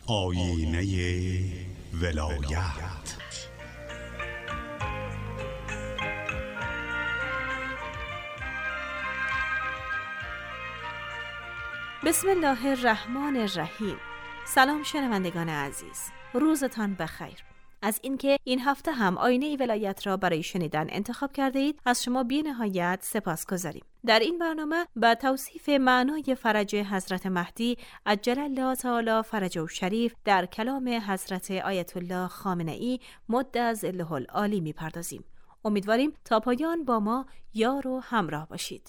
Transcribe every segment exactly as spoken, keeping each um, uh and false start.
آیینه ولایت. بسم الله الرحمن الرحیم. سلام شنوندگان عزیز، روزتان بخیر. از اینکه این هفته هم آینه ولایت را برای شنیدن انتخاب کرده اید از شما بی نهایت سپاسگزاریم. در این برنامه با توصیف معنای فرج حضرت مهدی عجل الله تعالی فرجه الشریف در کلام حضرت آیت الله خامنه‌ای مد ظله العالی میپردازیم. امیدواریم تا پایان با ما یار و همراه باشید.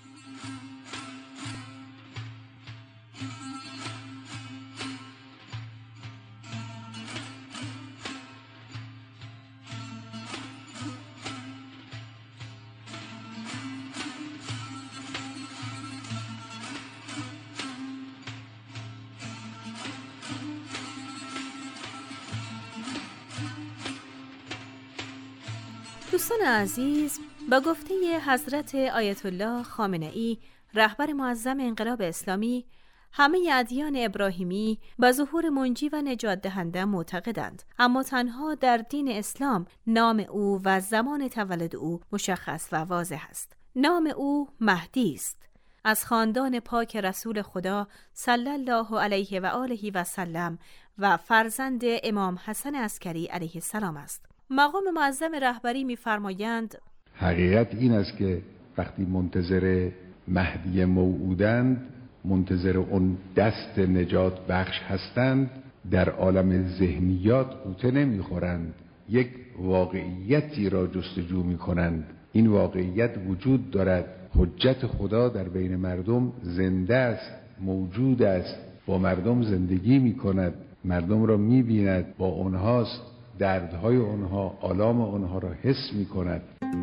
دوستان عزیز، با گفته حضرت آیت الله خامنه‌ای رهبر معظم انقلاب اسلامی، همه ادیان ابراهیمی به ظهور منجی و نجات دهنده معتقدند، اما تنها در دین اسلام نام او و زمان تولد او مشخص و واضح است. نام او مهدی است، از خاندان پاک رسول خدا صلی الله علیه و آله و سلم و فرزند امام حسن عسکری علیه السلام است. مقام معظم رهبری می‌فرمایند حقیقت این است که وقتی منتظر مهدی موعودند، منتظر اون دست نجات بخش هستند، در عالم ذهنیات قوطه نمیخورند، یک واقعیتی را جستجو میکنند. این واقعیت وجود دارد، حجت خدا در بین مردم زنده است، موجود است، با مردم زندگی میکند، مردم را میبیند، با اونهاست، دردهای اونها، آلام اونها را حس می کند.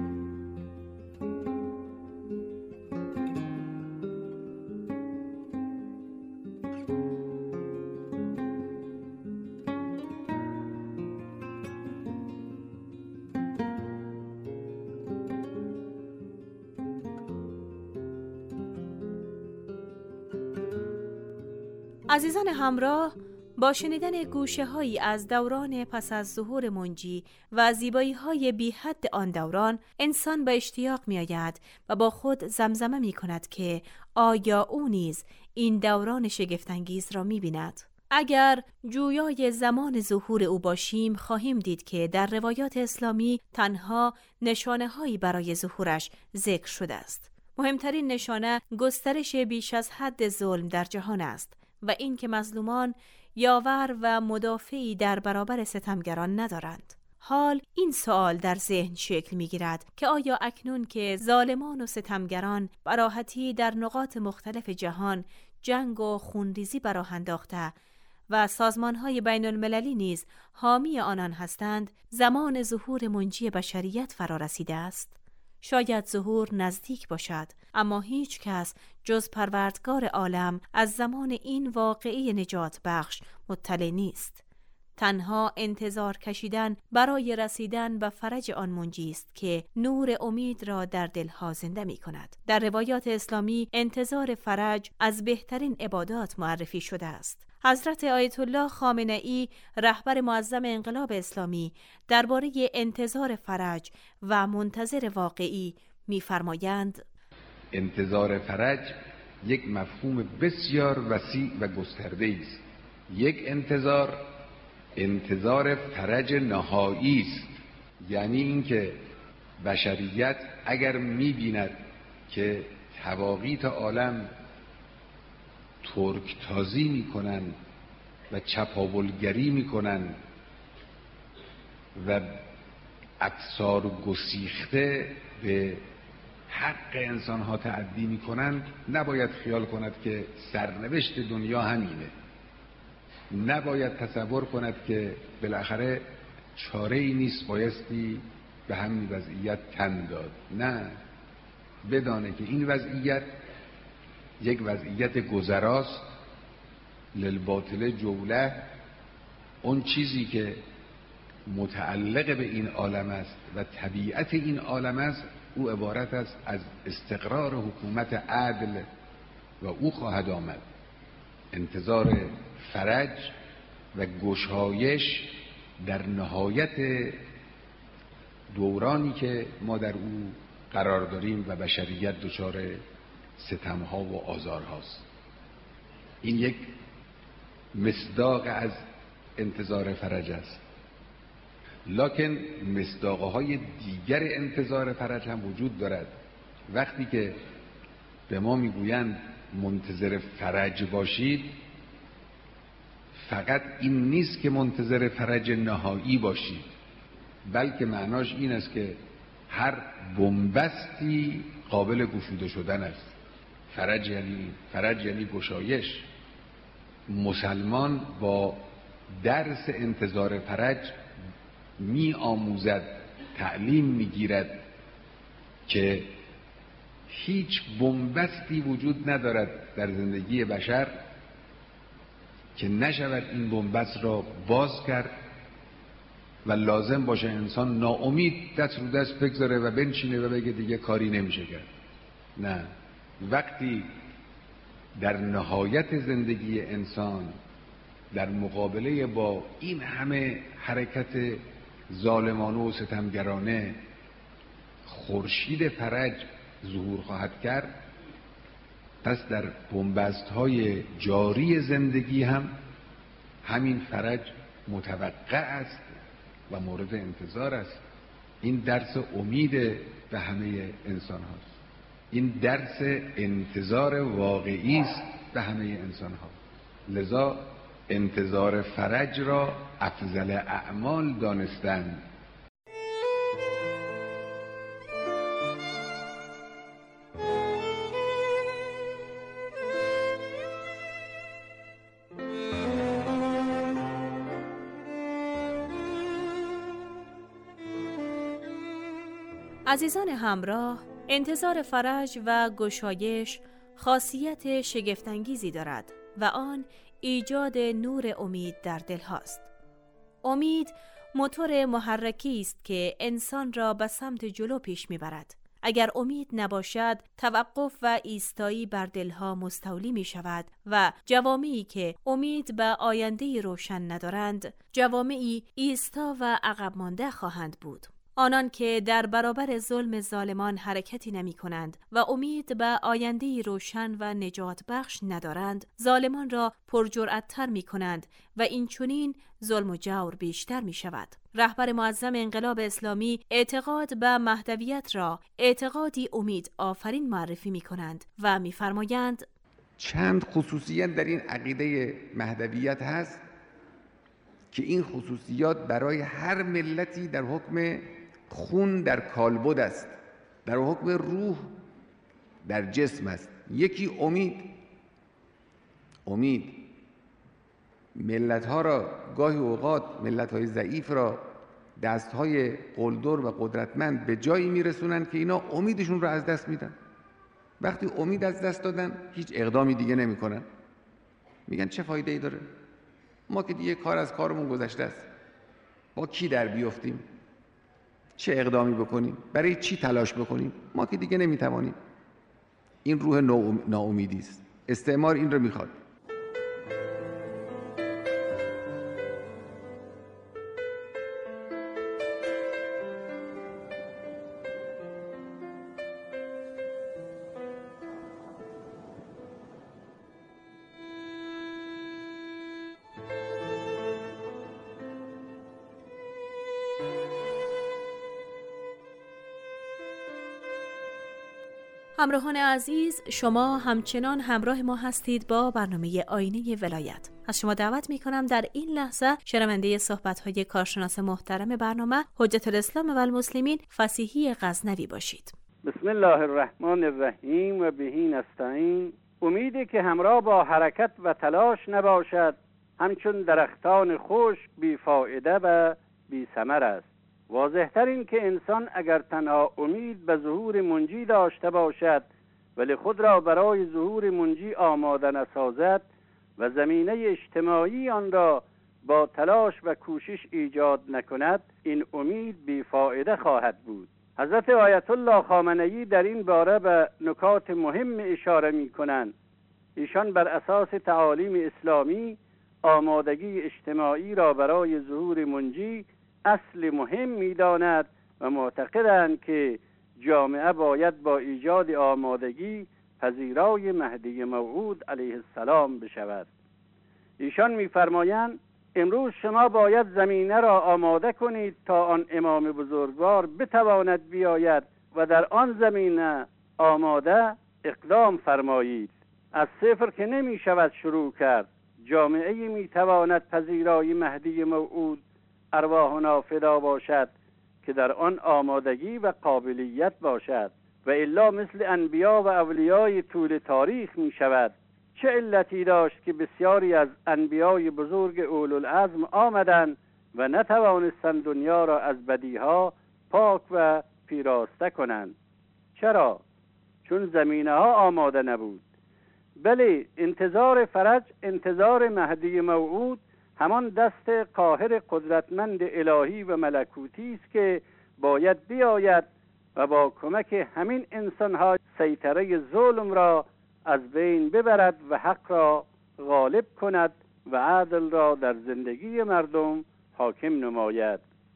عزیزان همراه، با شنیدن گوشه هایی از دوران پس از ظهور منجی و زیبایی های بی حد آن دوران، انسان به اشتیاق می آید و با خود زمزمه می کند که آیا او نیز این دوران شگفت‌انگیز را می بیند؟ اگر جویای زمان ظهور او باشیم، خواهیم دید که در روایات اسلامی تنها نشانه هایی برای ظهورش ذکر شده است. مهمترین نشانه گسترش بیش از حد ظلم در جهان است و این که مظلومان یاور و مدافعی در برابر ستمگران ندارند. حال این سوال در ذهن شکل می گیرد که آیا اکنون که ظالمان و ستمگران به راحتی در نقاط مختلف جهان جنگ و خونریزی به راه انداخته و سازمان‌های بین المللی نیز حامی آنان هستند، زمان ظهور منجی بشریت فرا رسیده است؟ شاید ظهور نزدیک باشد، اما هیچ کس جز پروردگار عالم از زمان این واقعه نجات بخش مطلع نیست. تنها انتظار کشیدن برای رسیدن به فرج آن منجی است که نور امید را در دلها زنده می کند. در روایات اسلامی انتظار فرج از بهترین عبادات معرفی شده است. حضرت آیت الله خامنه‌ای رهبر معظم انقلاب اسلامی درباره انتظار فرج و منتظر واقعی می‌فرمایند: انتظار فرج یک مفهوم بسیار وسیع و گسترده است. یک انتظار انتظار فرج نهایی است، یعنی اینکه بشریت اگر می‌بیند که طواغیت عالم ترک تازی میکنن و چپاولگری میکنن و افسار گسیخته به حق انسانها تعدی میکنن، نباید خیال کند که سرنوشت دنیا همینه. نباید تصور کند که بالاخره چاره ای نیست، بایستی به همین وضعیت تن داد. نه، بدانه که این وضعیت یک وضعیت گذراست. للباطل جوله، اون چیزی که متعلق به این عالم است و طبیعت این عالم است، او عبارت است از استقرار حکومت عدل و او خواهد آمد. انتظار فرج و گشایش در نهایت دورانی که ما در او قرار داریم و بشریت دچار ستمها و آزارهاست. این یک مصداق از انتظار فرج است، لکن مصداقهای دیگر انتظار فرج هم وجود دارد. وقتی که به ما میگویند منتظر فرج باشید، فقط این نیست که منتظر فرج نهایی باشید، بلکه معناش این است که هر بنبستی قابل گشوده شدن است. فرج یعنی فرج یعنی گشایش. مسلمان با درس انتظار فرج می آموزد، تعلیم می گیرد که هیچ بنبستی وجود ندارد در زندگی بشر که نشود این بنبست را باز کرد و لازم باشه انسان ناامید دست رو دست بگذاره و بنشینه و بگه دیگه کاری نمیشه کرد. نه، وقتی در نهایت زندگی انسان در مقابله با این همه حرکت ظالمانه و ستمگرانه خورشید فرج ظهور خواهد کرد، پس در بنبست‌های جاری زندگی هم همین فرج متوقع است و مورد انتظار است. این درس امید به همه انسان هاست. این درس انتظار واقعی است به همه انسان ها. لذا انتظار فرج را افضل اعمال دانستند. عزیزان همراه، انتظار فرج و گشایش خاصیت شگفت‌انگیزی دارد و آن ایجاد نور امید در دل هاست. امید موتور محرکی است که انسان را به سمت جلو پیش میبرد. اگر امید نباشد، توقف و ایستایی بر دلها مستولی می شود و جوامعی که امید به آینده روشن ندارند، جوامعی ایستا و عقب مانده خواهند بود. آنان که در برابر ظلم ظالمان حرکتی نمی کنند و امید به آینده روشن و نجات بخش ندارند، ظالمان را پرجرأت‌تر می کنند و این چنین ظلم و جور بیشتر می شود. رهبر معظم انقلاب اسلامی اعتقاد به مهدویت را اعتقادی امید آفرین معرفی می کنند و می فرمایند چند خصوصیت در این عقیده مهدویت هست که این خصوصیات برای هر ملتی در حکم خون در کالبد است، در حکم روح در جسم است. یکی امید. امید ملت‌ها را گاهی اوقات، ملت‌های ضعیف را، دست‌های قلدر و قدرتمند به جایی میرسونن که اینا امیدشون را از دست میدن. وقتی امید از دست دادن، هیچ اقدامی دیگه نمی‌کنن. میگن چه فایده‌ای داره؟ ما که دیگه کار از کارمون گذشته است. با کی در بیافتیم؟ چه اقدامی بکنیم؟ برای چی تلاش بکنیم؟ ما که دیگه نمیتوانیم. این روح ناامیدی است. استعمار این رو میخواد. همراهان عزیز، شما همچنان همراه ما هستید با برنامه آینه ولایت. از شما دعوت می کنم در این لحظه شنونده صحبت‌های کارشناس محترم برنامه حجت الاسلام و المسلمین فصیحی غزنوی باشید. بسم الله الرحمن الرحیم و بهی نستعین. امیدی که همراه با حرکت و تلاش نباشد، همچون درختان خشک بی فایده و بی ثمر است. واضح‌تر این که انسان اگر تنها امید به ظهور منجی داشته باشد ولی خود را برای ظهور منجی آماده نسازد و زمینه اجتماعی آن را با تلاش و کوشش ایجاد نکند، این امید بیفایده خواهد بود. حضرت آیت الله خامنه‌ای در این باره به نکات مهم اشاره می کنند. ایشان بر اساس تعالیم اسلامی آمادگی اجتماعی را برای ظهور منجی اصل مهم می‌داند و معتقدند که جامعه باید با ایجاد آمادگی پذیرای مهدی موعود علیه السلام بشود. ایشان می‌فرمایند امروز شما باید زمینه را آماده کنید تا آن امام بزرگوار بتواند بیاید و در آن زمینه آماده اقدام فرمایید. از صفر که نمی شود شروع کرد. جامعه می تواند پذیرای مهدی موعود ارواحنا فدا باشد که در آن آمادگی و قابلیت باشد و الا مثل انبیا و اولیای طول تاریخ می شود. چه علتی داشت که بسیاری از انبیای بزرگ اولوالعزم آمدند و نتوانستند دنیا را از بدیها پاک و پیراسته کنند؟ چرا؟ چون زمینه ها آماده نبود. بله، انتظار فرج، انتظار مهدی موعود همان دست قاهر قدرتمند الهی و ملکوتی است که باید بیاید و با کمک همین انسان‌ها سیطره ظلم را از بین ببرد و حق را غالب کند و عدل را در زندگی مردم حاکم نماید.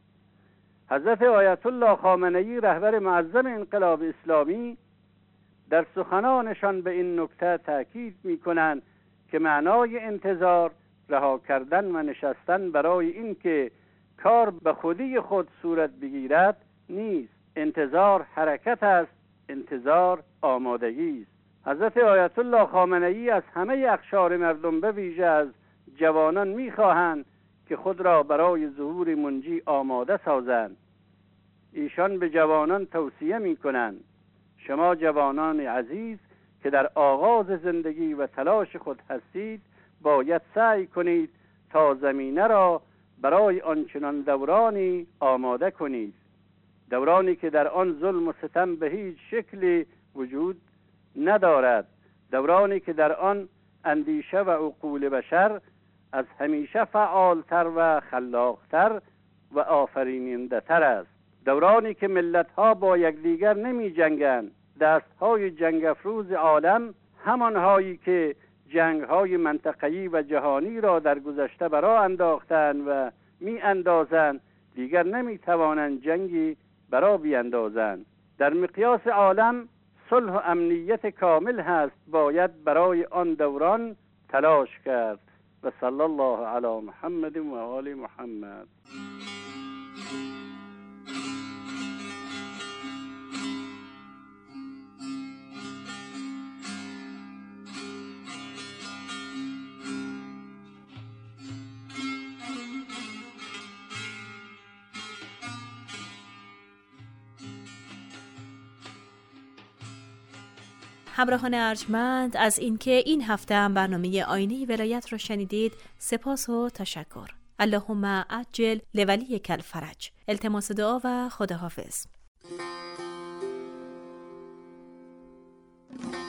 حضرت آیت الله خامنه‌ای رهبر معظم انقلاب اسلامی در سخنانشان به این نکته تأکید می‌کنند که معنای انتظار رها کردن و نشستن برای اینکه کار به خودی خود صورت بگیرد نیست. انتظار حرکت است، انتظار آمادگی است. حضرت آیت الله خامنه‌ای از همه اقشار مردم به ویژه از جوانان می‌خواهند که خود را برای ظهور منجی آماده سازند. ایشان به جوانان توصیه می‌کنند شما جوانان عزیز که در آغاز زندگی و تلاش خود هستید باید سعی کنید تا زمینه را برای آنچنان دورانی آماده کنید، دورانی که در آن ظلم و ستم به هیچ شکلی وجود ندارد، دورانی که در آن اندیشه و عقول بشر از همیشه فعالتر و خلاقتر و آفریننده تر است، دورانی که ملت‌ها با یکدیگر نمی جنگند. دست‌های جنگ افروز عالم همانهایی که جنگ‌های منطقه‌ای و جهانی را در گذشته برا انداختند و می اندازند دیگر نمی توانند جنگی برا بیاندازند. در مقیاس عالم صلح و امنیت کامل هست، باید برای آن دوران تلاش کرد. و صلی الله علی محمد و آل محمد. همراهان ارجمند، از اینکه این هفته هم برنامه آینه ولایت رو شنیدید سپاس و تشکر. اللهم عجل لولیک الفرج. التماس دعا و خداحافظ.